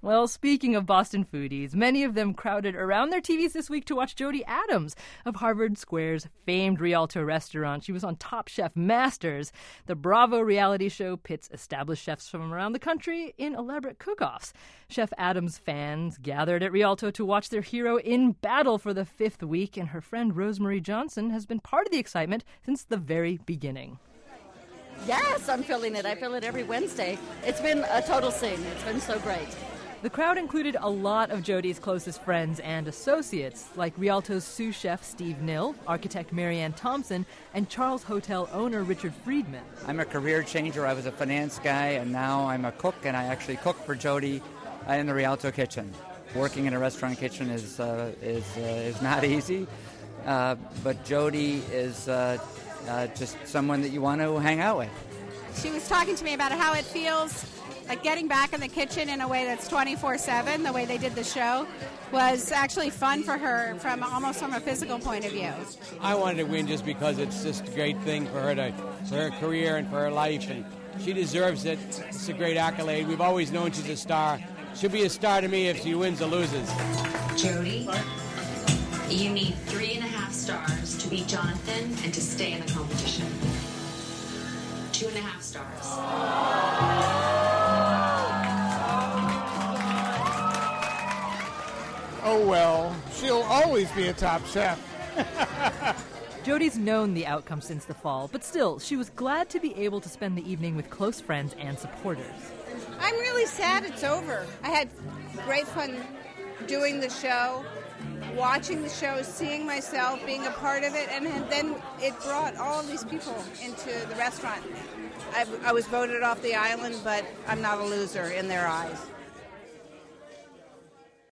Well, speaking of Boston foodies, many of them crowded around their TVs this week to watch Jody Adams of Harvard Square's famed Rialto restaurant. She was on Top Chef Masters. The Bravo reality show pits established chefs from around the country in elaborate cook-offs. Chef Adams fans gathered at Rialto to watch their hero in battle for the 5th week, and her friend Rosemary Johnson has been part of the excitement since the very beginning. Yes, I'm feeling it. I feel it every Wednesday. It's been a total scene. It's been so great. The crowd included a lot of Jody's closest friends and associates, like Rialto's sous chef Steve Nill, architect Marianne Thompson, and Charles Hotel owner Richard Friedman. I'm a career changer. I was a finance guy, and now I'm a cook, and I actually cook for Jody in the Rialto kitchen. Working in a restaurant kitchen is not easy, but Jody is just someone that you want to hang out with. She was talking to me about how it feels like getting back in the kitchen in a way that's 24/7, the way they did the show, was actually fun for her from a physical point of view. I wanted to win just because it's just a great thing for her for her career and for her life, and she deserves it. It's a great accolade. We've always known she's a star. She'll be a star to me if she wins or loses. Jody, you need 3.5 stars to beat Jonathan and to stay in the competition. 2.5 stars. Oh, well, she'll always be a top chef. Jody's known the outcome since the fall, but still, she was glad to be able to spend the evening with close friends and supporters. I'm really sad it's over. I had great fun doing the show, watching the show, seeing myself, being a part of it, and then it brought all these people into the restaurant. I was voted off the island, but I'm not a loser in their eyes.